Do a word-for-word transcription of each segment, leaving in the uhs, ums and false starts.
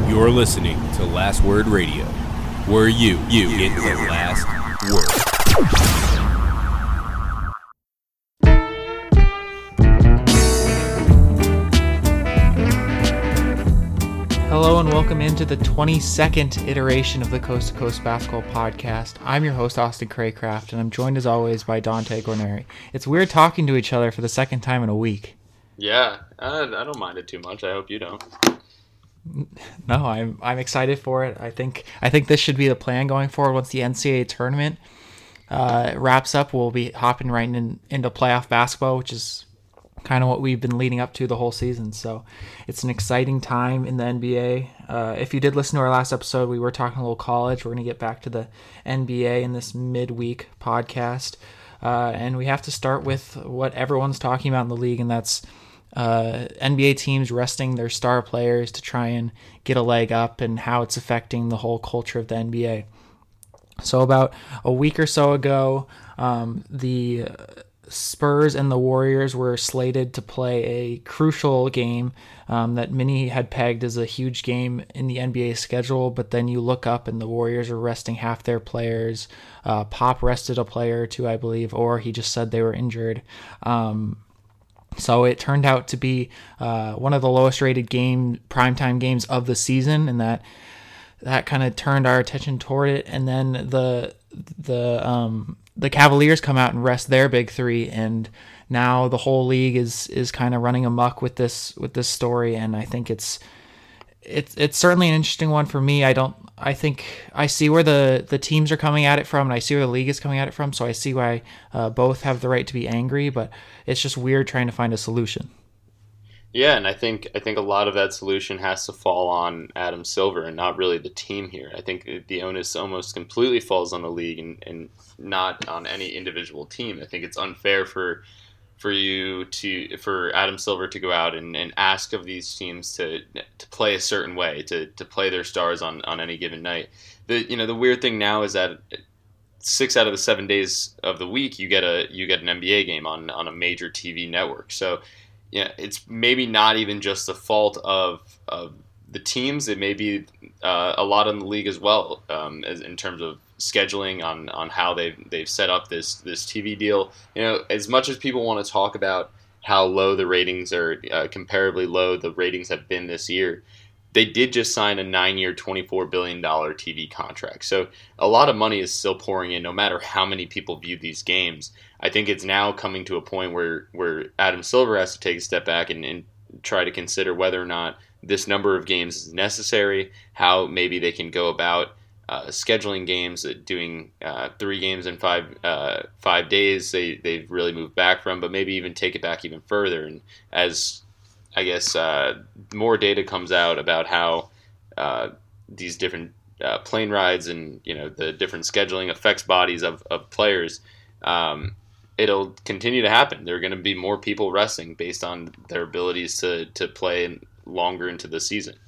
You're listening to Last Word Radio, where you, you get the last word. Hello and welcome into the twenty-second iteration of the Coast to Coast Basketball Podcast. I'm your host, Austin Craycraft, and I'm joined as always by Dante Guarneri. It's weird talking to each other for the second time in a week. Yeah, I, I don't mind it too much. I hope you don't. No, I'm I'm excited for it. I think I think this should be the plan going forward. Once the N C double A tournament uh, wraps up, we'll be hopping right in, into playoff basketball, which is kind of what we've been leading up to the whole season. So it's an exciting time in the N B A. Uh, if you did listen to our last episode, we were talking a little college. We're going to get back to the N B A in this midweek podcast. Uh, and we have to start with what everyone's talking about in the league, and that's uh, N B A teams resting their star players to try and get a leg up and how it's affecting the whole culture of the N B A. So about a week or so ago, um, the Spurs and the Warriors were slated to play a crucial game um, that many had pegged as a huge game in the N B A schedule, but then you look up and the Warriors are resting half their players. Uh, Pop rested a player or two, I believe, or he just said they were injured. Um, so it turned out to be uh, one of the lowest rated game primetime games of the season, and that that kind of turned our attention toward it. And then the the um, the Cavaliers come out and rest their big three, and now the whole league is is kind of running amok with this with this story. And I think it's it's it's certainly an interesting one for me. I don't I think I see where the the teams are coming at it from, and I see where the league is coming at it from. So I see why uh, both have the right to be angry, but it's just weird trying to find a solution. Yeah, and I think I think a lot of that solution has to fall on Adam Silver and not really the team here. I think the onus almost completely falls on the league and, and not on any individual team. I think it's unfair for for you to for Adam Silver to go out and, and ask of these teams to to play a certain way, to, to play their stars on, on any given night. The you know the weird thing now is that six out of the seven days of the week you get a you get an N B A game on, on a major T V network. So yeah, it's maybe not even just the fault of of the teams. It may be uh, a lot in the league as well, um, as in terms of scheduling on, on how they've they've set up this this T V deal. You know, as much as people want to talk about how low the ratings are, uh, comparably low the ratings have been this year, they did just sign a nine-year, twenty-four billion dollars T V contract. So a lot of money is still pouring in, no matter how many people view these games. I think it's now coming to a point where, where Adam Silver has to take a step back and, and try to consider whether or not this number of games is necessary, how maybe they can go about uh, scheduling games, uh, doing uh, three games in five uh, five days they, they've really moved back from, but maybe even take it back even further. And as I guess uh, more data comes out about how uh, these different uh, plane rides and you know the different scheduling affects bodies of, of players, um, it'll continue to happen. There are going to be more people resting based on their abilities to, to play longer into the season.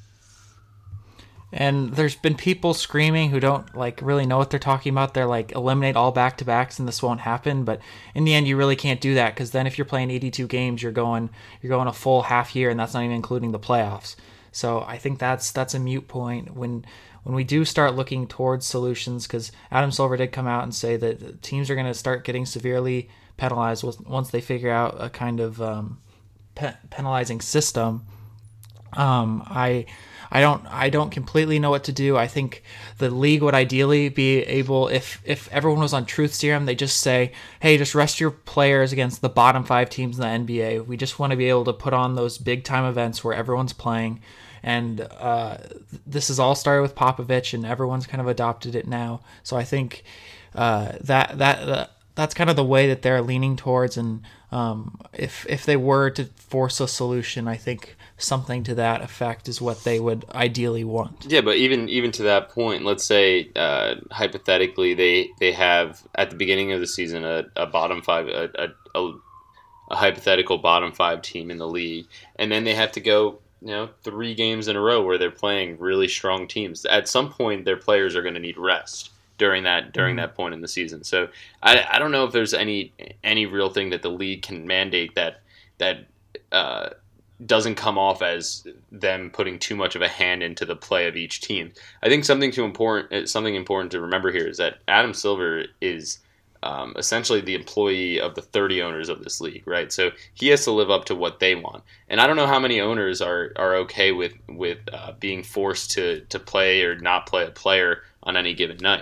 And there's been people screaming who don't like really know what they're talking about. They're like, eliminate all back-to-backs and this won't happen. But in the end, you really can't do that, because then if you're playing eighty-two games, you're going you're going a full half year, and that's not even including the playoffs. So I think that's that's a moot point when when we do start looking towards solutions, because Adam Silver did come out and say that teams are going to start getting severely penalized once they figure out a kind of um, pe- penalizing system. Um, I. I don't I don't completely know what to do. I think the league would ideally be able, if if everyone was on truth serum, they just say, hey, just rest your players against the bottom five teams in the N B A. We just want to be able to put on those big time events where everyone's playing. And uh, this has all started with Popovich, and everyone's kind of adopted it now. So I think uh, that that uh, that's kind of the way that they're leaning towards. And um, if if they were to force a solution, I think something to that effect is what they would ideally want. Yeah, but even even to that point, let's say uh, hypothetically they they have at the beginning of the season a, a bottom five a, a, a, a hypothetical bottom five team in the league, and then they have to go you know three games in a row where they're playing really strong teams. At some point, their players are going to need rest during that during mm-hmm. that point in the season. So I, I don't know if there's any any real thing that the league can mandate that that. Uh, doesn't come off as them putting too much of a hand into the play of each team. I think something too important, something important to remember here is that Adam Silver is um, essentially the employee of the thirty owners of this league, right? So he has to live up to what they want. And I don't know how many owners are are okay with with uh, being forced to to play or not play a player on any given night.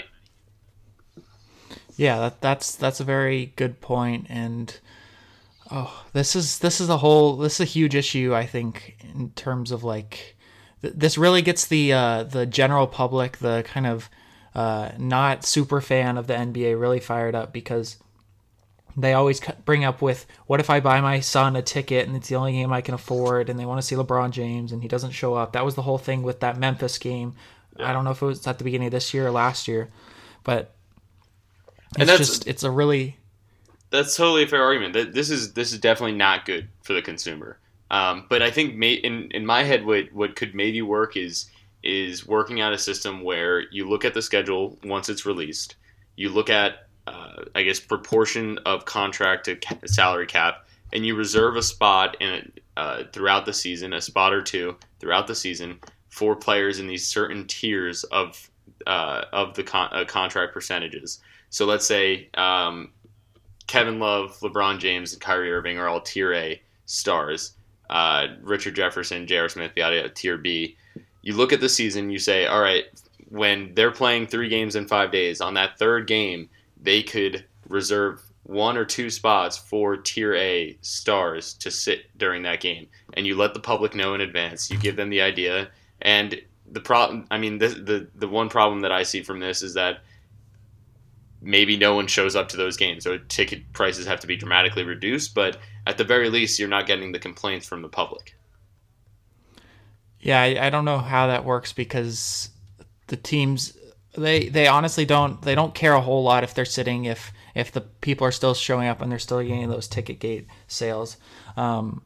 Yeah, that, that's that's a very good point, and oh, this is this is a whole this is a huge issue, I think, in terms of like th- this really gets the uh, the general public, the kind of uh, not super fan of the N B A, really fired up, because they always bring up with, what if I buy my son a ticket and it's the only game I can afford, and they want to see LeBron James and he doesn't show up. That was the whole thing with that Memphis game. Yeah. I don't know if it was at the beginning of this year or last year, but it's and that's just it's a really that's totally a fair argument. This is this is definitely not good for the consumer. Um, but I think may, in in my head, what what could maybe work is is working out a system where you look at the schedule once it's released, you look at uh, I guess proportion of contract to ca- salary cap, and you reserve a spot in it uh, throughout the season, a spot or two throughout the season for players in these certain tiers of uh, of the con- uh, contract percentages. So let's say um, Kevin Love, LeBron James, and Kyrie Irving are all Tier A stars. Uh, Richard Jefferson, J R. Smith, yada yada, Tier B. You look at the season, you say, all right, when they're playing three games in five days, on that third game, they could reserve one or two spots for Tier A stars to sit during that game. And you let the public know in advance. You give them the idea. And the problem, I mean, the, the, the one problem that I see from this is that maybe no one shows up to those games, so ticket prices have to be dramatically reduced, but at the very least, you're not getting the complaints from the public. Yeah, I, I don't know how that works, because the teams, they they honestly don't they don't care a whole lot if they're sitting, if if the people are still showing up and they're still getting those ticket gate sales. Um,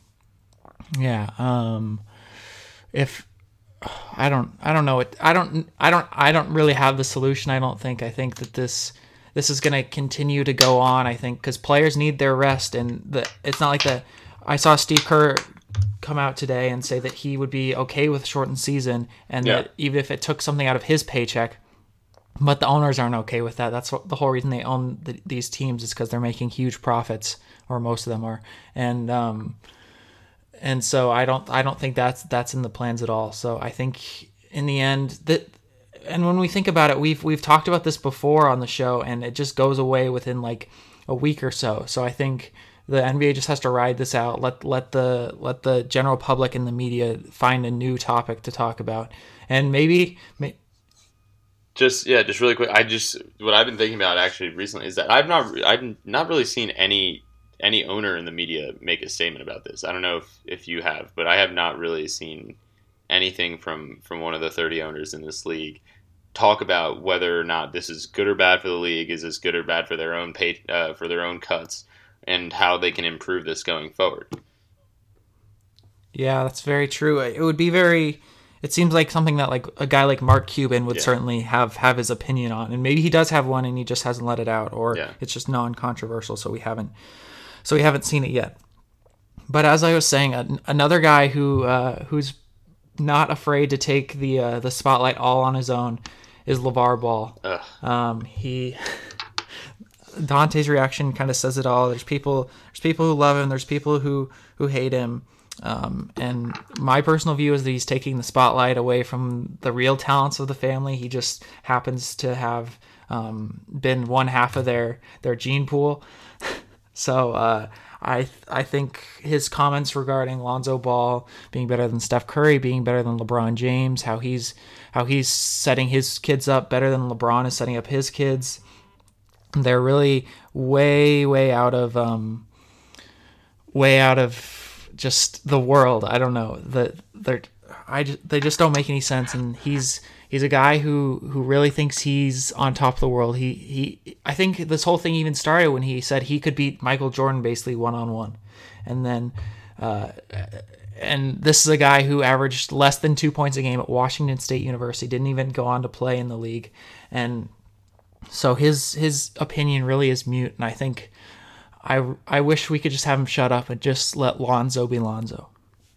yeah, um, if I don't I don't know what I don't I don't I don't really have the solution. I don't think I think that this this is going to continue to go on. I think because players need their rest, and the it's not like the I saw Steve Kerr come out today and say that he would be okay with shortened season, and yeah. that even if it took something out of his paycheck, but the owners aren't okay with that. That's what, the whole reason they own the, these teams is because they're making huge profits, or most of them are, and um, and so I don't I don't think that's that's in the plans at all. So I think in the end that, and when we think about it, we've we've talked about this before on the show, and it just goes away within like a week or so. So I think the N B A just has to ride this out. Let let the let the general public and the media find a new topic to talk about, and maybe. May, Just yeah, just really quick. I just what I've been thinking about actually recently is that I've not I've not really seen any any owner in the media make a statement about this. I don't know if, if you have, but I have not really seen anything from, from one of the thirty owners in this league talk about whether or not this is good or bad for the league, is this good or bad for their own pay, uh, for their own cuts, and how they can improve this going forward. Yeah, that's very true. It would be very. It seems like something that like a guy like Mark Cuban would yeah. certainly have, have his opinion on, and maybe he does have one and he just hasn't let it out, or yeah. it's just non-controversial, so we haven't so we haven't seen it yet. But as I was saying, another guy who uh, who's not afraid to take the uh, the spotlight all on his own is LeVar Ball. Um, he Dante's reaction kind of says it all. There's people there's people who love him. There's people who who hate him. Um, and my personal view is that he's taking the spotlight away from the real talents of the family. He just happens to have um, been one half of their, their gene pool. so uh, I I think his comments regarding Lonzo Ball being better than Steph Curry, being better than LeBron James, how he's how he's setting his kids up better than LeBron is setting up his kids, they're really way way out of um, way out of. just the world. I don't know. The they I just, they just don't make any sense. And he's he's a guy who, who really thinks he's on top of the world. He he I think this whole thing even started when he said he could beat Michael Jordan basically one on one, and then uh, and this is a guy who averaged less than two points a game at Washington State University. Didn't even go on to play in the league, and so his his opinion really is mute. And I think. I, I wish we could just have him shut up and just let Lonzo be Lonzo.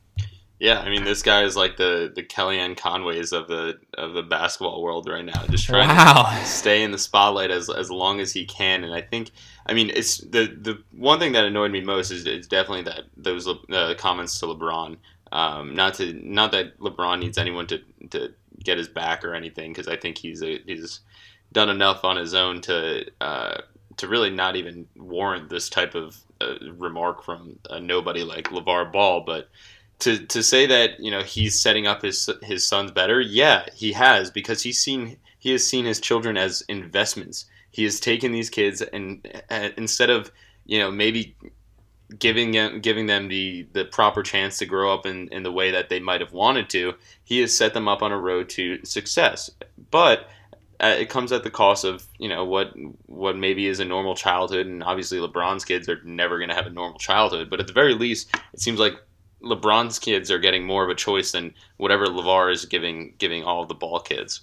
Yeah, I mean, this guy is like the the Kellyanne Conways of the of the basketball world right now, just trying Wow. to stay in the spotlight as as long as he can. And I think, I mean, it's the the one thing that annoyed me most is, is definitely that those uh, comments to LeBron. Um, not to not that LeBron needs anyone to to get his back or anything, because I think he's a, he's done enough on his own to uh, to really not even warrant this type of uh, remark from a nobody like LeVar Ball, but. To, to say that, you know, he's setting up his his sons better, yeah, he has, because he's seen he has seen his children as investments. He has taken these kids and uh, instead of, you know, maybe giving them giving them the, the proper chance to grow up in, in the way that they might have wanted to, he has set them up on a road to success. But uh, it comes at the cost of, you know, what what maybe is a normal childhood, and obviously LeBron's kids are never going to have a normal childhood. But at the very least, it seems like LeBron's kids are getting more of a choice than whatever LeVar is giving giving all of the Ball kids.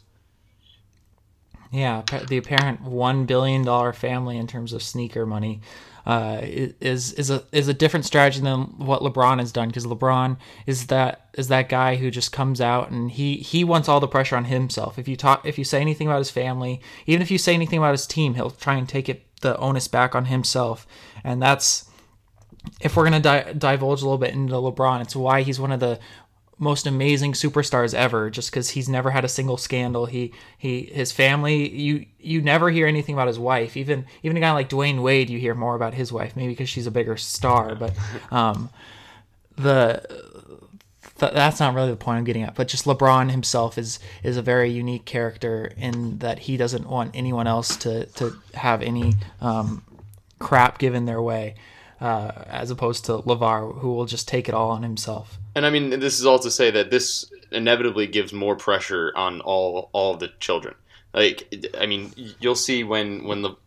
Yeah, the apparent one billion dollar family in terms of sneaker money uh, is is a is a different strategy than what LeBron has done, because LeBron is that is that guy who just comes out and he he wants all the pressure on himself. If you talk if you say anything about his family, even if you say anything about his team, he'll try and take it the onus back on himself, and that's. If we're going to di- divulge a little bit into LeBron, it's why he's one of the most amazing superstars ever, just because he's never had a single scandal. He he his family, you you never hear anything about his wife. Even even a guy like Dwayne Wade, you hear more about his wife, maybe because she's a bigger star. But um, the th- that's not really the point I'm getting at. But just LeBron himself is is a very unique character in that he doesn't want anyone else to to have any um, crap given their way. Uh, as opposed to LeVar, who will just take it all on himself. And I mean, this is all to say that this inevitably gives more pressure on all all of the children. Like, I mean, you'll see when when the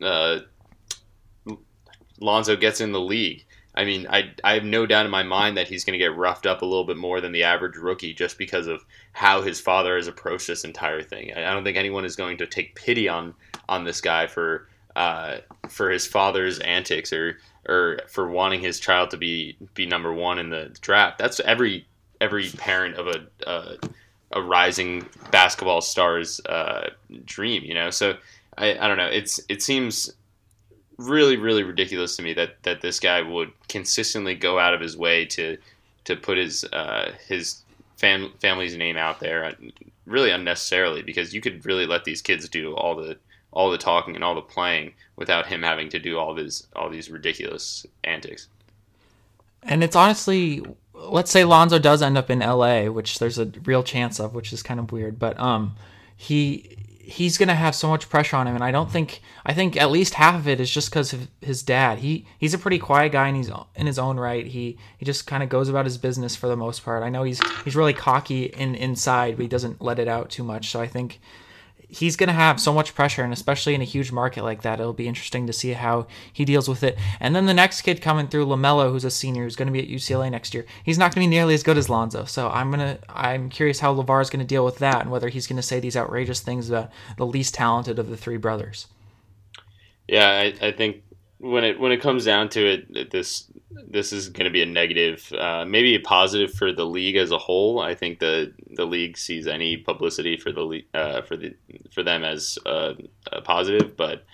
uh, Lonzo gets in the league. I mean, I I have no doubt in my mind that he's going to get roughed up a little bit more than the average rookie, just because of how his father has approached this entire thing. I don't think anyone is going to take pity on on this guy for uh, for his father's antics or. or for wanting his child to be be number one in the draft. That's every every parent of a uh, a rising basketball star's uh, dream, you know. So I, I don't know. It's it seems really really ridiculous to me that, that this guy would consistently go out of his way to to put his uh, his fam- family's name out there, really unnecessarily, because you could really let these kids do all the all the talking and all the playing without him having to do all these all these ridiculous antics. And it's honestly, let's say Lonzo does end up in L A, which there's a real chance of, which is kind of weird, but um, he he's gonna have so much pressure on him, and I don't think I think at least half of it is just because of his dad. He he's a pretty quiet guy, and he's in his own right. He he just kind of goes about his business for the most part. I know he's he's really cocky in inside, but he doesn't let it out too much. So I think. He's going to have so much pressure, and especially in a huge market like that, it'll be interesting to see how he deals with it. And then the next kid coming through, LaMelo, who's a senior, who's going to be at U C L A next year, he's not going to be nearly as good as Lonzo. So I'm gonna, I'm curious how LeVar is going to deal with that, and whether he's going to say these outrageous things about the least talented of the three brothers. Yeah, I, I think when it when it comes down to it, this this is going to be a negative, uh, maybe a positive for the league as a whole. I think the the league sees any publicity for the uh, for the for them as uh, a positive. But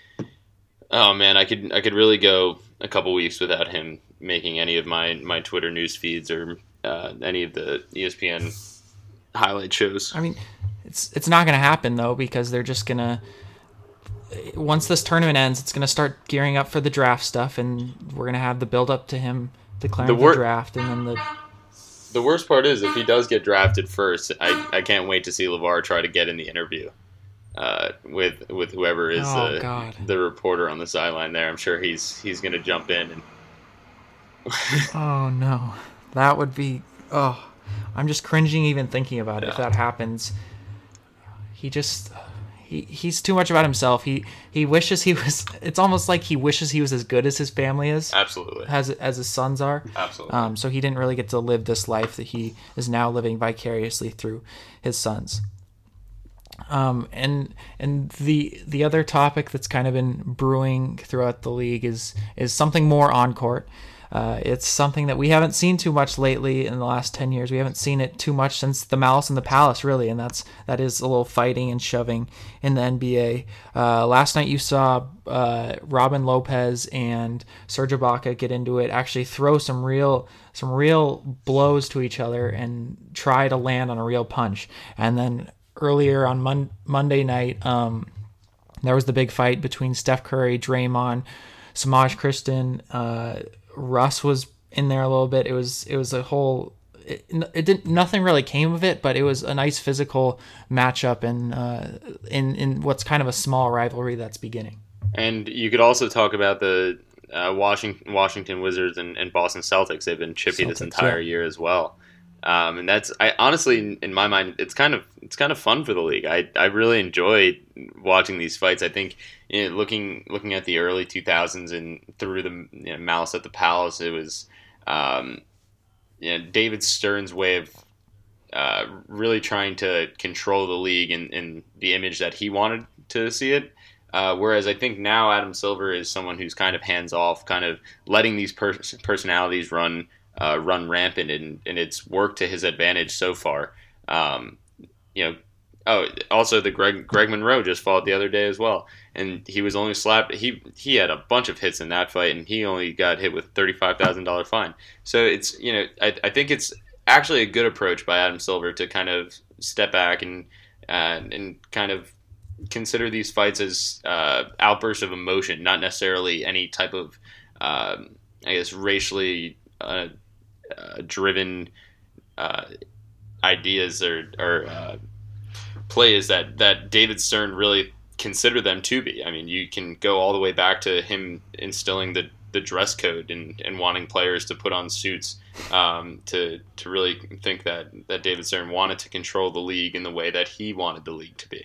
oh man, I could I could really go a couple weeks without him making any of my my Twitter news feeds or uh, any of the E S P N highlight shows. I mean, it's it's not going to happen though, because they're just going to. Once this tournament ends, it's going to start gearing up for the draft stuff, and we're going to have the build up to him declaring the, wor- the draft, and then the. The worst part is if he does get drafted first, I, I can't wait to see LeVar try to get in the interview uh, with with whoever is oh, the God. the reporter on the sideline there. I'm sure he's he's going to jump in and. Oh no, that would be oh, I'm just cringing even thinking about it. Yeah. If that happens, he just. He, he's too much about himself. He he wishes he was. It's almost like he wishes he was as good as his family is. Absolutely. As as his sons are. Absolutely. Um. So he didn't really get to live this life that he is now living vicariously through his sons. Um. And and the the other topic that's kind of been brewing throughout the league is is something more on court. Uh, it's something that we haven't seen too much lately in the last ten years. We haven't seen it too much since the Malice in the Palace, really, and that's that is a little fighting and shoving in the N B A. Uh, last night you saw uh, Robin Lopez and Serge Ibaka get into it, actually throw some real some real blows to each other and try to land on a real punch. And then earlier on Mon- Monday night, um, there was the big fight between Steph Curry, Draymond, Samaj Kristen, uh, Russ was in there a little bit. It was it was a whole. It, it didn't. Nothing really came of it, but it was a nice physical matchup in uh, in in what's kind of a small rivalry that's beginning. And you could also talk about the uh, Washington Washington Wizards and, and Boston Celtics. They've been chippy Celtics, this entire yeah. year as well. Um, and that's I honestly, in my mind, it's kind of it's kind of fun for the league. I I really enjoy watching these fights. I think you know, looking looking at the early two thousands and through the you know, Malice at the Palace, it was um, you know, David Stern's way of uh, really trying to control the league in, in the image that he wanted to see it. Uh, whereas I think now Adam Silver is someone who's kind of hands off, kind of letting these per- personalities run. Uh, run rampant, and, and it's worked to his advantage so far. Um, you know, oh, also the Greg Greg Monroe just fought the other day as well, and he was only slapped. He he had a bunch of hits in that fight, and he only got hit with a thirty-five thousand dollars fine. So it's you know, I I think it's actually a good approach by Adam Silver to kind of step back and uh, and kind of consider these fights as uh, outbursts of emotion, not necessarily any type of uh, I guess racially. Uh, Uh, driven uh, ideas or, or uh, plays that, that David Stern really considered them to be. I mean, you can go all the way back to him instilling the, the dress code and, and wanting players to put on suits um, to to really think that, that David Stern wanted to control the league in the way that he wanted the league to be.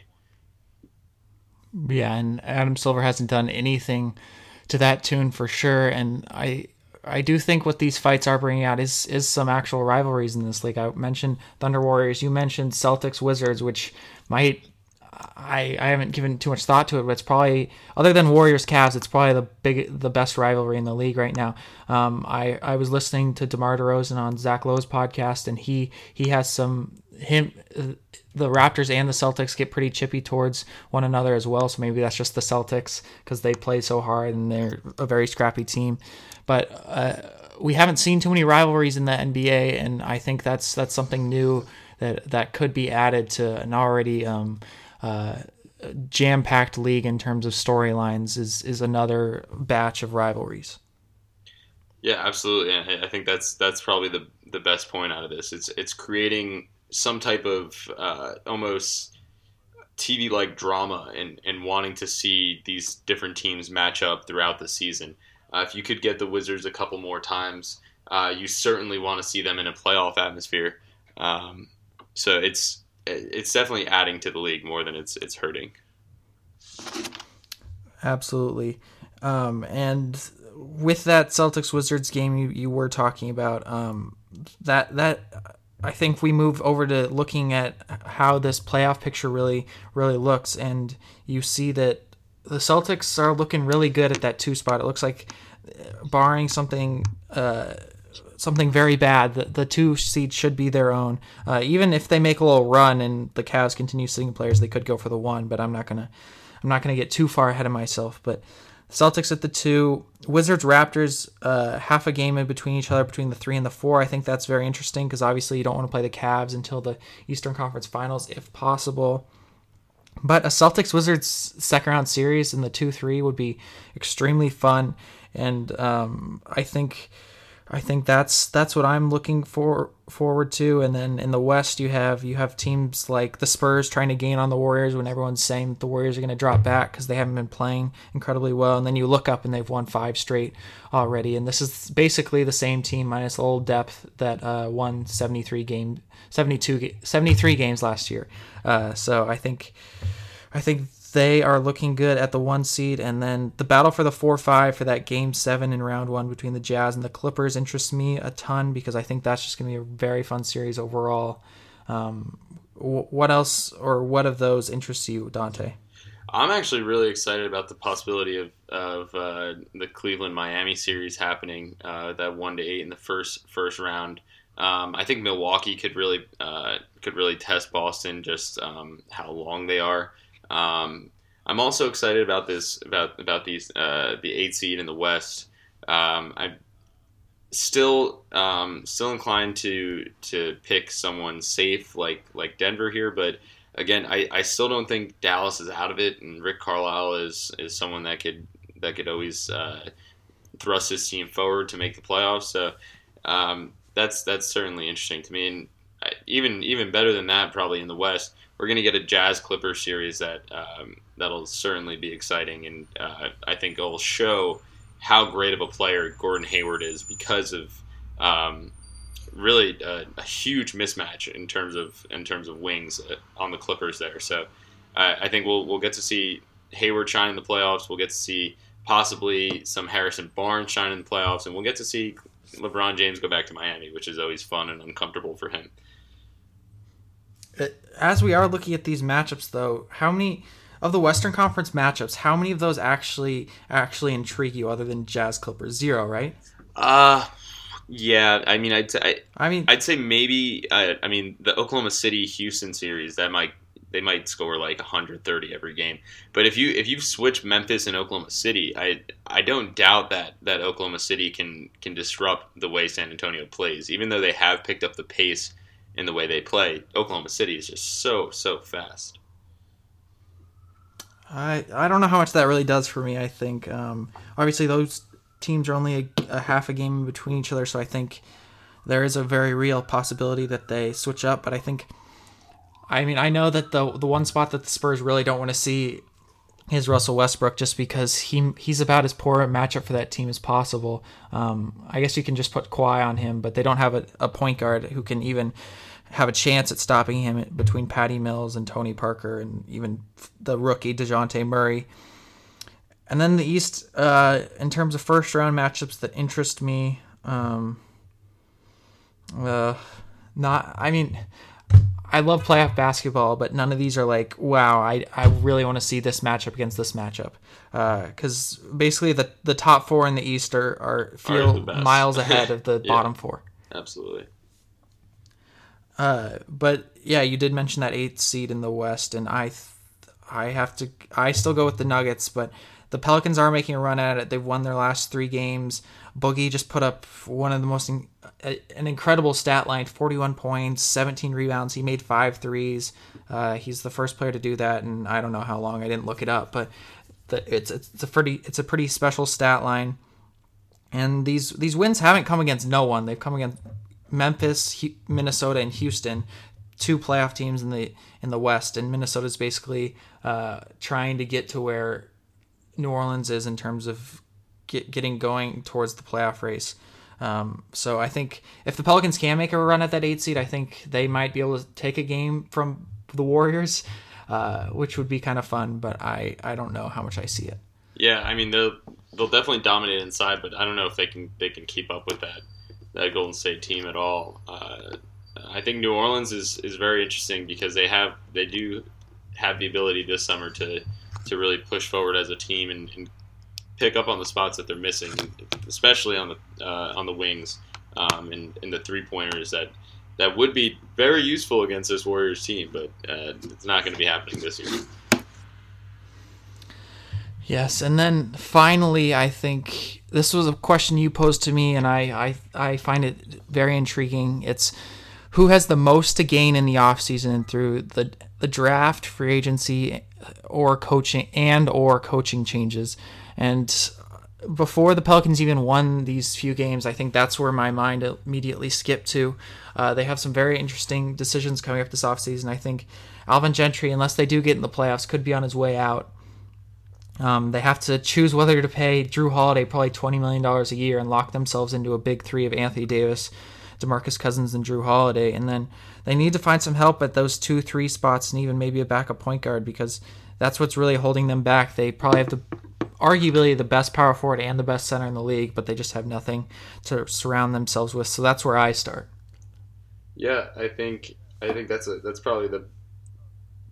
Yeah, and Adam Silver hasn't done anything to that tune for sure, and I... I do think what these fights are bringing out is is some actual rivalries in this league. I mentioned Thunder Warriors. You mentioned Celtics Wizards, which might I I haven't given too much thought to it, but it's probably other than Warriors Cavs, it's probably the big the best rivalry in the league right now. Um, I I was listening to DeMar DeRozan on Zach Lowe's podcast, and he he has some him. The Raptors and the Celtics get pretty chippy towards one another as well, so maybe that's just the Celtics because they play so hard and they're a very scrappy team. But uh, we haven't seen too many rivalries in the N B A, and I think that's that's something new that that could be added to an already um, uh, jam-packed league in terms of storylines. Is is another batch of rivalries. Yeah, absolutely. I think that's that's probably the the best point out of this. It's it's creating some type of uh, almost T V-like drama and, and wanting to see these different teams match up throughout the season. Uh, if you could get the Wizards a couple more times, uh, you certainly want to see them in a playoff atmosphere. Um, so it's it's definitely adding to the league more than it's it's hurting. Absolutely. Um, and with that Celtics Wizards game you, you were talking about, um, that that I think we move over to looking at how this playoff picture really really looks, and you see that the Celtics are looking really good at that two spot. It looks like, barring something uh, something very bad, the, the two seed should be their own. Uh, even if they make a little run and the Cavs continue sitting players, they could go for the one. But I'm not gonna I'm not gonna get too far ahead of myself. But Celtics at the two, Wizards, Raptors, uh, half a game in between each other, between the three and the four. I think that's very interesting because obviously you don't want to play the Cavs until the Eastern Conference Finals if possible. But a Celtics-Wizards second round series in the two three would be extremely fun, and um, I think I think that's that's what I'm looking for forward to. And then in the West, you have you have teams like the Spurs trying to gain on the Warriors when everyone's saying that the Warriors are going to drop back because they haven't been playing incredibly well. And then you look up and they've won five straight already. And this is basically the same team minus a little depth that uh, won seventy-three game, seventy-two, seventy-three games last year. Uh, so I think I think. They are looking good at the one seed, and then the battle for the four five for that game seven in round one between the Jazz and the Clippers interests me a ton because I think that's just going to be a very fun series overall. Um, what else or what of those interests you, Dante? I'm actually really excited about the possibility of of uh, the Cleveland Miami series happening. Uh, that one to eight in the first first round. Um, I think Milwaukee could really uh, could really test Boston, just um, how long they are. Um, I'm also excited about this about about these uh, the eight seed in the West. Um, I'm still um, still inclined to to pick someone safe like like Denver here, but again, I, I still don't think Dallas is out of it, and Rick Carlisle is, is someone that could that could always uh, thrust his team forward to make the playoffs. So um, that's that's certainly interesting to me. And I, even even better than that, probably in the West, we're going to get a Jazz Clippers series that um, that'll certainly be exciting, and uh, I think it'll show how great of a player Gordon Hayward is because of. Um, really a, a huge mismatch in terms of in terms of wings on the Clippers there. So uh, I think we'll we'll get to see Hayward shine in the playoffs. We'll get to see possibly some Harrison Barnes shine in the playoffs, and we'll get to see LeBron James go back to Miami, which is always fun and uncomfortable for him. As we are looking at these matchups, though, how many of the Western Conference matchups, how many of those actually actually intrigue you other than Jazz Clippers? Zero, right? Uh Yeah, I mean, I'd I, I mean, I'd say maybe. Uh, I mean, the Oklahoma City Houston series that might they might score like one hundred thirty every game. But if you if you switch Memphis and Oklahoma City, I I don't doubt that that Oklahoma City can can disrupt the way San Antonio plays. Even though they have picked up the pace in the way they play, Oklahoma City is just so so fast. I I don't know how much that really does for me. I think um, obviously those teams are only a, a half a game in between each other, so I think there is a very real possibility that they switch up. But I think, I mean, I know that the the one spot that the Spurs really don't want to see is Russell Westbrook, just because he he's about as poor a matchup for that team as possible. Um, I guess you can just put Kawhi on him, but they don't have a, a point guard who can even have a chance at stopping him between Patty Mills and Tony Parker and even the rookie DeJounte Murray. And then the East, uh, in terms of first round matchups that interest me, um, uh, not. I mean, I love playoff basketball, but none of these are like, wow, I I really want to see this matchup against this matchup, because uh, basically the the top four in the East are, are feel miles ahead of the yeah, bottom four. Absolutely. Uh, but yeah, you did mention that eighth seed in the West, and I, th- I have to, I still go with the Nuggets, but. The Pelicans are making a run at it. They've won their last three games. Boogie just put up one of the most in, an incredible stat line: forty-one points, seventeen rebounds. He made five threes. Uh, he's the first player to do that, and I don't know how long. I didn't look it up, but the, it's it's a pretty it's a pretty special stat line. And these these wins haven't come against no one. They've come against Memphis, Minnesota, and Houston, two playoff teams in the in the West. And Minnesota's basically uh, trying to get to where New Orleans is in terms of get, getting going towards the playoff race. Um, so I think if the Pelicans can make a run at that eight seed, I think they might be able to take a game from the Warriors, uh, which would be kind of fun, but I, I don't know how much I see it. Yeah, I mean, they'll, they'll definitely dominate inside, but I don't know if they can they can keep up with that that Golden State team at all. Uh, I think New Orleans is, is very interesting because they have they do have the ability this summer to to really push forward as a team and, and pick up on the spots that they're missing, especially on the uh, on the wings um, and, and the three pointers that that would be very useful against this Warriors team, but uh, it's not going to be happening this year. Yes, and then finally, I think this was a question you posed to me, and I I, I find it very intriguing. It's who has the most to gain in the offseason through the the draft, free agency, or coaching and or coaching changes. And before the Pelicans even won these few games, I think that's where my mind immediately skipped to. Uh, they have some very interesting decisions coming up this offseason. I think Alvin Gentry, unless they do get in the playoffs, could be on his way out. Um, they have to choose whether to pay Drew Holiday probably twenty million dollars a year and lock themselves into a big three of Anthony Davis, DeMarcus Cousins, and Drew Holiday. And then they need to find some help at those two, three spots and even maybe a backup point guard, because that's what's really holding them back. They probably have the arguably the best power forward and the best center in the league, but they just have nothing to surround themselves with. So that's where I start. Yeah, I think I think that's a, that's probably the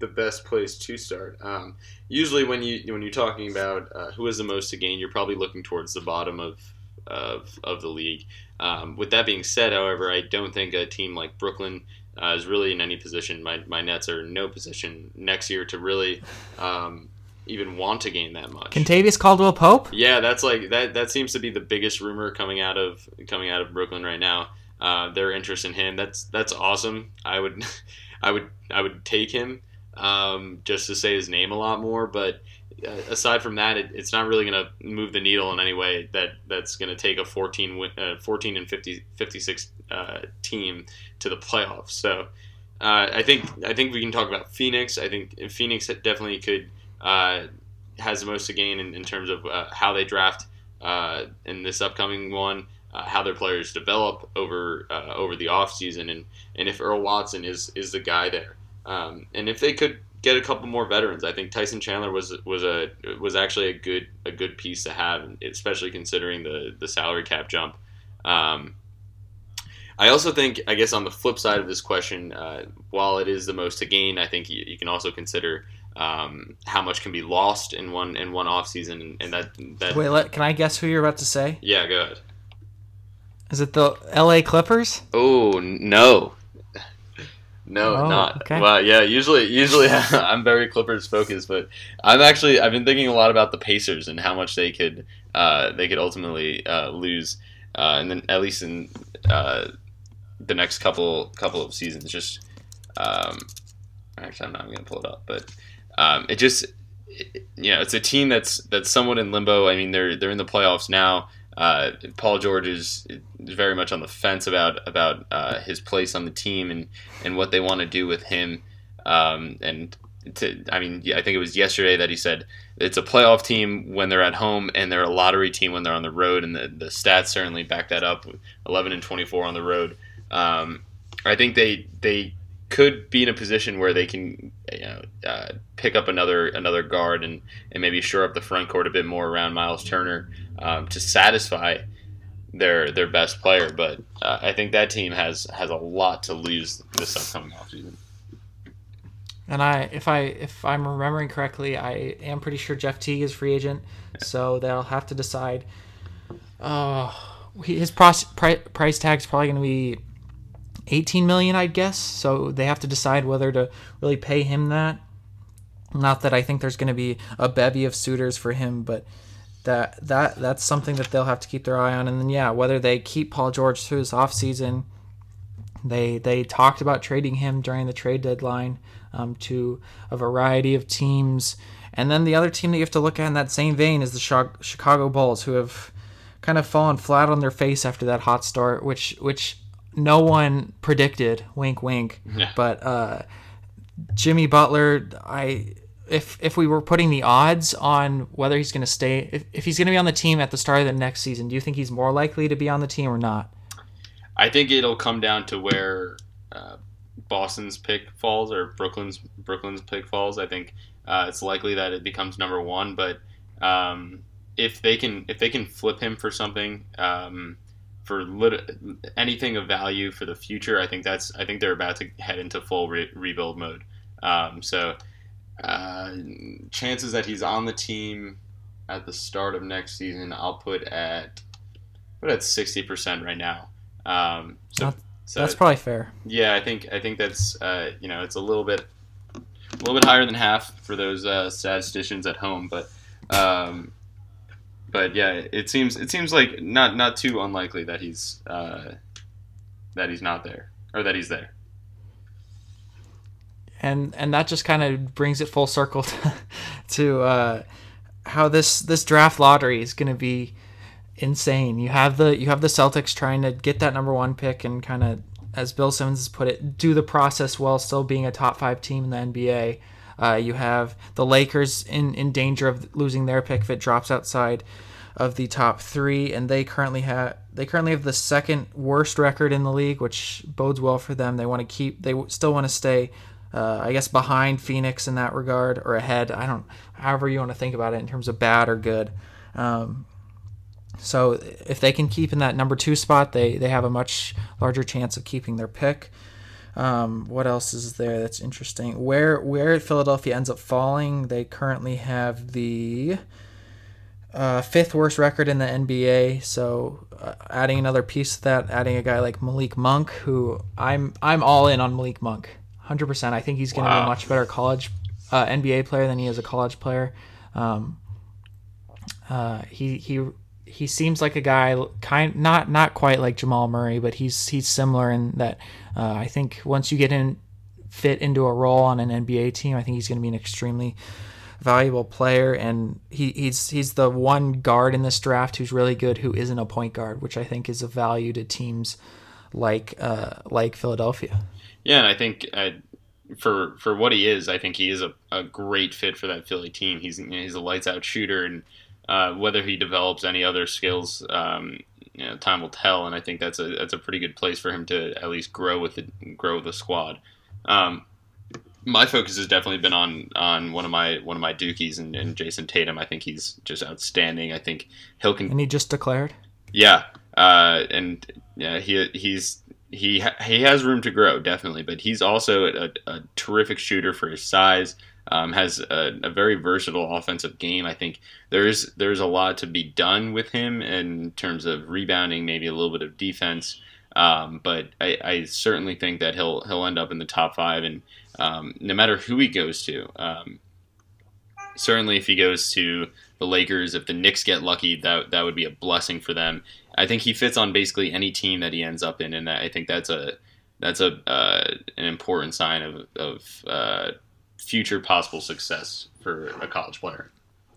the best place to start. Um, usually, when you when you're talking about uh, who has the most to gain, you're probably looking towards the bottom of of, of the league. Um, with that being said, however, I don't think a team like Brooklyn uh, is really in any position. My my Nets are in no position next year to really um, even want to gain that much. Kentavious Caldwell Pope? Yeah, that's like that. That seems to be the biggest rumor coming out of coming out of Brooklyn right now. Uh, their interest in him. That's that's awesome. I would, I would, I would take him um, just to say his name a lot more. But uh, aside from that, it, it's not really going to move the needle in any way. That that's going to take a fourteen, win, uh, fourteen and fifty, fifty-six uh, team to the playoffs. So uh, I think I think we can talk about Phoenix. I think Phoenix definitely could uh, has the most to gain in, in terms of uh, how they draft uh, in this upcoming one. Uh, how their players develop over uh, over the offseason, and, and if Earl Watson is is the guy there, um, and if they could get a couple more veterans, I think Tyson Chandler was was a was actually a good a good piece to have, especially considering the the salary cap jump. Um, I also think, I guess, on the flip side of this question, uh, while it is the most to gain, I think you, you can also consider um, how much can be lost in one in one offseason, and, and that that. Wait, let, can I guess who you're about to say? Yeah, go ahead. Is it the L A Clippers? Oh, no. No, oh, not. Okay. Well, yeah, usually usually I'm very Clippers focused, but I'm actually I've been thinking a lot about the Pacers and how much they could uh, they could ultimately uh, lose uh, and then at least in uh, the next couple couple of seasons. Just um, actually I'm not going to pull it up, but um, it just it, you know, it's a team that's that's somewhat in limbo. I mean, they're they're in the playoffs now. Uh, Paul George is, is very much on the fence about about uh, his place on the team and, and what they want to do with him. Um, and to, I mean, I think it was yesterday that he said it's a playoff team when they're at home and they're a lottery team when they're on the road. And the, the stats certainly back that up. eleven and twenty-four on the road. Um, I think they they could be in a position where they can you know uh, pick up another another guard and, and maybe shore up the front court a bit more around Miles Turner. Um, to satisfy their their best player, but uh, I think that team has, has a lot to lose this upcoming offseason. And I, if I if I'm remembering correctly, I am pretty sure Jeff Teague is free agent, yeah. So they'll have to decide. Uh, his price price tag is probably going to be eighteen million dollars, I'd guess. So they have to decide whether to really pay him that. Not that I think there's going to be a bevy of suitors for him, but. That that that's something that they'll have to keep their eye on. And then yeah, whether they keep Paul George through this offseason, they they talked about trading him during the trade deadline um, to a variety of teams. And then the other team that you have to look at in that same vein is the Chicago Bulls, who have kind of fallen flat on their face after that hot start, which which no one predicted. Wink, wink. Yeah. But uh, Jimmy Butler, I. If if we were putting the odds on whether he's going to stay, if, if he's going to be on the team at the start of the next season, do you think he's more likely to be on the team or not? I think it'll come down to where uh, Boston's pick falls or Brooklyn's Brooklyn's pick falls. I think uh, it's likely that it becomes number one, but um, if they can if they can flip him for something um, for lit- anything of value for the future, I think that's I think they're about to head into full re- rebuild mode. Um, so. Uh, chances that he's on the team at the start of next season, I'll put at put at sixty percent right now. Um, so, Not, so that's probably fair. Yeah, I think I think that's uh, you know it's a little bit a little bit higher than half for those uh, statisticians at home, but um, but yeah, it seems it seems like not not too unlikely that he's uh, that he's not there or that he's there. And and that just kind of brings it full circle to, to uh, how this, this draft lottery is going to be insane. You have the you have the Celtics trying to get that number one pick and kind of, as Bill Simmons has put it, do the process while still being a top five team in the N B A. Uh, you have the Lakers in, in danger of losing their pick if it drops outside of the top three, and they currently have they currently have the second worst record in the league, which bodes well for them. They want to keep they still want to stay. Uh, I guess behind Phoenix in that regard, or ahead. I don't, however you want to think about it in terms of bad or good. Um, so if they can keep in that number two spot, they, they have a much larger chance of keeping their pick. Um, what else is there that's interesting? Where where Philadelphia ends up falling, they currently have the uh, fifth worst record in the N B A. So uh, adding another piece to that, adding a guy like Malik Monk, who I'm I'm all in on Malik Monk, one hundred percent. I think he's going to Wow. be a much better college uh, N B A player than he is a college player. Um, uh, he he he seems like a guy kind not not quite like Jamal Murray, but he's he's similar in that. Uh, I think once you get in fit into a role on an N B A team, I think he's going to be an extremely valuable player, and he, he's he's the one guard in this draft who's really good who isn't a point guard, which I think is of value to teams like uh, like Philadelphia. Yeah, and I think uh, for for what he is, I think he is a, a great fit for that Philly team. He's you know, he's a lights out shooter, and uh, whether he develops any other skills, um, you know, time will tell. And I think that's a that's a pretty good place for him to at least grow with the grow with the squad. Um, my focus has definitely been on on one of my one of my Dukies and, and Jason Tatum. I think he's just outstanding. I think he'll con- And he just declared. yeah, uh, and yeah, he he's he ha- he has room to grow definitely, but he's also a, a terrific shooter for his size. Um, has a, a very versatile offensive game. I think there's there's a lot to be done with him in terms of rebounding, maybe a little bit of defense. Um, but I, I certainly think that he'll he'll end up in the top five, and um, no matter who he goes to, um, certainly if he goes to the Lakers, if the Knicks get lucky, that that would be a blessing for them. I think he fits on basically any team that he ends up in, and I think that's a that's a uh, an important sign of of uh, future possible success for a college player.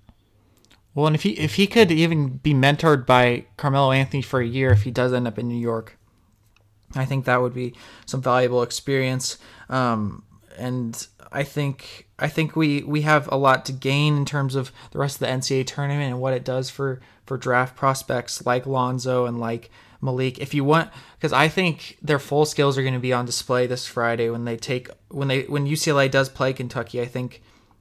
Well, and if he if he could even be mentored by Carmelo Anthony for a year, if he does end up in New York, I think that would be some valuable experience. Um, and I think I think we, we have a lot to gain in terms of the rest of the N C double A tournament and what it does for, for draft prospects like Lonzo and like Malik. If you want, because I think their full skills are going to be on display this Friday when they take when they when U C L A does play Kentucky. I think.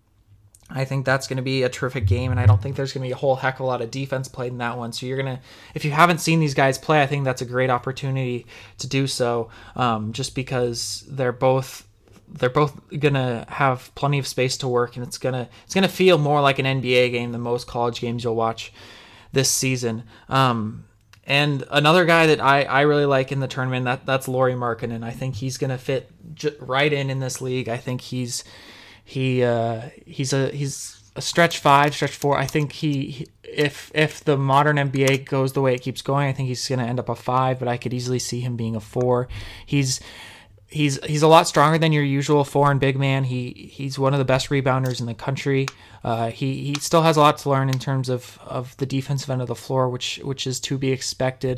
I think that's going to be a terrific game, and I don't think there's going to be a whole heck of a lot of defense played in that one. So you're going to, if you haven't seen these guys play, I think that's a great opportunity to do so, um, just because they're both they're both going to have plenty of space to work, and it's gonna it's gonna feel more like an N B A game than most college games you'll watch this season. Um, and another guy that I, I really like in the tournament, that that's Lauri Markkanen. I think he's going to fit j- right in in this league. I think he's He uh, he's a he's a stretch five, stretch four. I think he, he if if the modern N B A goes the way it keeps going, I think he's going to end up a five. But I could easily see him being a four. He's he's he's a lot stronger than your usual four and big man. He he's one of the best rebounders in the country. Uh, he he still has a lot to learn in terms of, of the defensive end of the floor, which which is to be expected.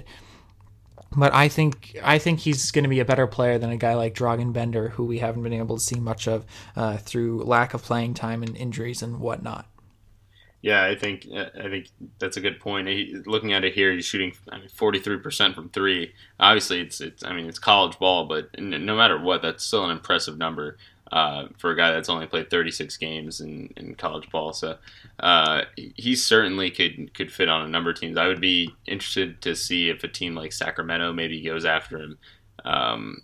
But I think I think he's going to be a better player than a guy like Dragan Bender, who we haven't been able to see much of uh, through lack of playing time and injuries and whatnot. Yeah, I think I think that's a good point. He, looking at it here, he's shooting I mean, forty-three percent from three. Obviously, it's it's I mean it's college ball, but no matter what, that's still an impressive number uh, for a guy that's only played thirty-six games in, in college ball. So uh, he certainly could could fit on a number of teams. I would be interested to see if a team like Sacramento maybe goes after him. Um,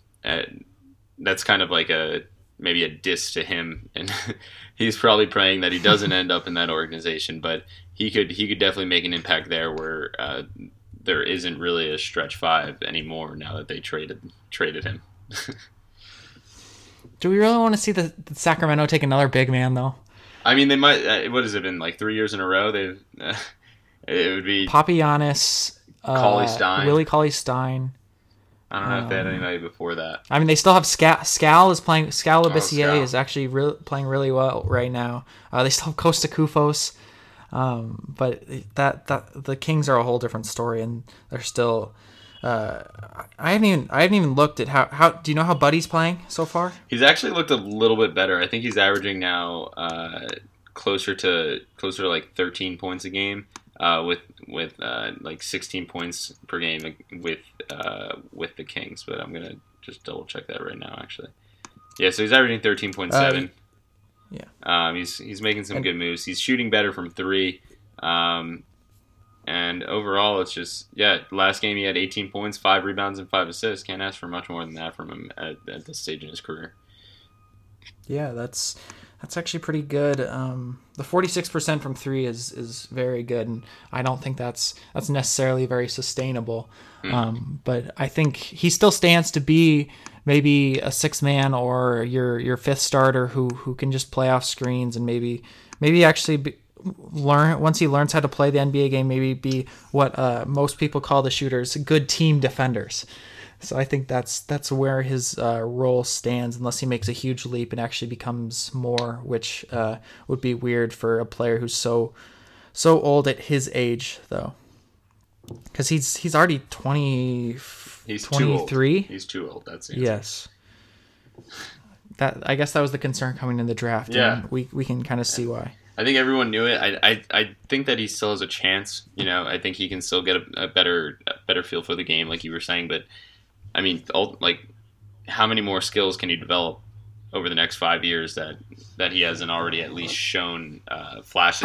that's kind of like a maybe a diss to him, and he's probably praying that he doesn't end up in that organization. But he could he could definitely make an impact there, where uh, there isn't really a stretch five anymore now that they traded traded him. Do we really want to see the, the Sacramento take another big man though? I mean, they might. Uh, what has it been like three years in a row? They've. Uh, it would be Papagiannis, uh, Cauley-Stein. Willie Cauley-Stein. I don't know um, if they had anybody before that. I mean, they still have Scal. Scal is playing. Scal Labissiere Scal. is actually re- playing really well right now. Uh, they still have Costa Kufos, um, but that that the Kings are a whole different story, and they're still. Uh, I haven't even I haven't even looked at how how. Do you know how Buddy's playing so far? He's actually looked a little bit better. I think he's averaging now uh, closer to closer to like thirteen points a game, uh, with with uh, like sixteen points per game with uh, with the Kings. But I'm gonna just double check that right now. Actually, yeah. So he's averaging thirteen point seven. Uh, yeah. Um, he's he's making some and, good moves. He's shooting better from three. Um, And overall, it's just, yeah, last game he had eighteen points, five rebounds, and five assists. Can't ask for much more than that from him at, at this stage in his career. Yeah, that's that's actually pretty good. Um, the forty-six percent from three is is very good, and I don't think that's that's necessarily very sustainable. Mm. Um, but I think he still stands to be maybe a sixth man or your your fifth starter who who can just play off screens and maybe maybe actually be, learn once he learns how to play the N B A game, maybe be what uh, most people call the shooters, good team defenders. So I think that's that's where his uh, role stands, unless he makes a huge leap and actually becomes more, which uh, would be weird for a player who's so so old at his age, though, because he's he's already twenty. He's twenty-three. Too old. He's too old. That's the answer. Yes. That I guess that was the concern coming in the draft. Yeah, and we we can kind of see why. I think everyone knew it. I, I I think that he still has a chance. You know, I think he can still get a, a better a better feel for the game, like you were saying. But I mean, like, how many more skills can he develop over the next five years that that he hasn't already at least shown uh, flashes?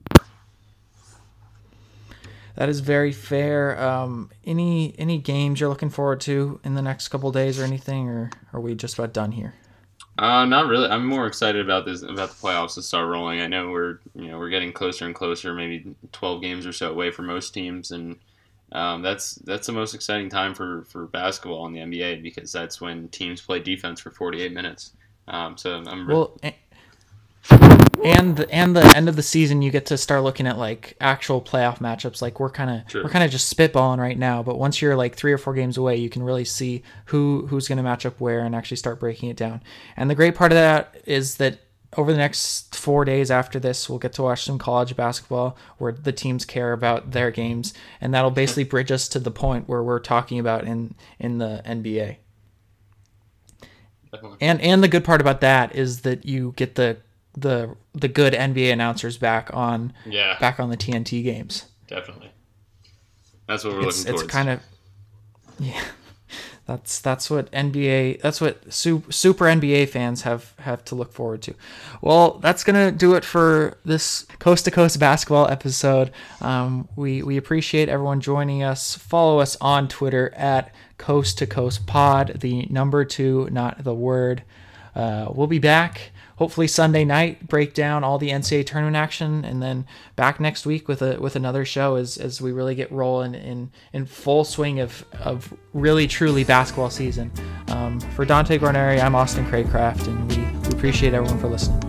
That is very fair. Um, any any games you're looking forward to in the next couple of days or anything, or are we just about done here? Uh, not really. I'm more excited about this about the playoffs to start rolling. I know we're you know we're getting closer and closer, maybe twelve games or so away for most teams, and um, that's that's the most exciting time for, for basketball in the N B A because that's when teams play defense for forty-eight minutes. Um, so I'm really... well. And the, and the end of the season, you get to start looking at like actual playoff matchups. Like we're kind of sure. we're kind of just spitballing right now, but once you're like three or four games away, you can really see who who's going to match up where and actually start breaking it down. And the great part of that is that over the next four days after this, we'll get to watch some college basketball where the teams care about their games, and that'll basically bridge us to the point where we're talking about in in the N B A. Definitely. And and the good part about that is that you get the the the good N B A announcers back on yeah. back on the T N T games. Definitely. That's what we're it's, looking towards. It's kind of yeah. That's that's what N B A that's what super, super N B A fans have have to look forward to. Well, that's gonna do it for this Coast to Coast basketball episode. Um, we we appreciate everyone joining us. Follow us on Twitter at Coast to Coast Pod, the number two, not the word. Uh, we'll be back hopefully Sunday night, break down all the N C double A tournament action, and then back next week with a with another show as as we really get rolling in in full swing of of really truly basketball season. Um, for Dante Guarneri, I'm Austin Craycraft, and we, we appreciate everyone for listening.